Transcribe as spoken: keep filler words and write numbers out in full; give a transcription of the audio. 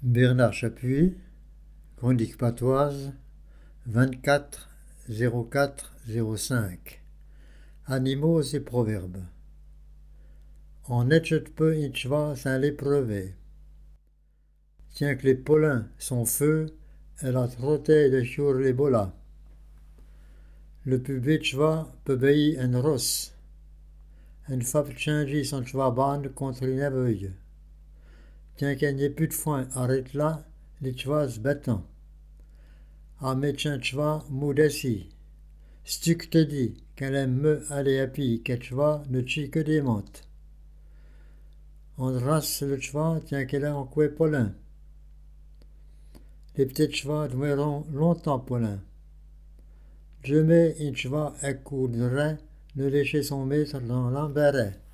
Bernard Chapuis, Chronique patoise, vingt-quatre zéro quatre zéro cinq. Animaux et proverbes. En etchet peu itchva saint l'épreuvé. Tiens que les pollins sont feu, elle a trotté de sur les bolas. Le pub itchva peut bailler un ross. Un fab changi son chvaban contre une aveuille. Tiens qu'il n'y ait plus de foin, arrête là, les chvas bêtants. A médecin chva moudessi. Stuk te dit qu'elle aime me aller à pied, qu'elle ne chie que des montes. On race le chva, tiens qu'elle a en coué Paulin. Les petits chevaux demeureront longtemps Paulin. Jamais un cheval accoudrait ne lécher son maître dans l'embarras.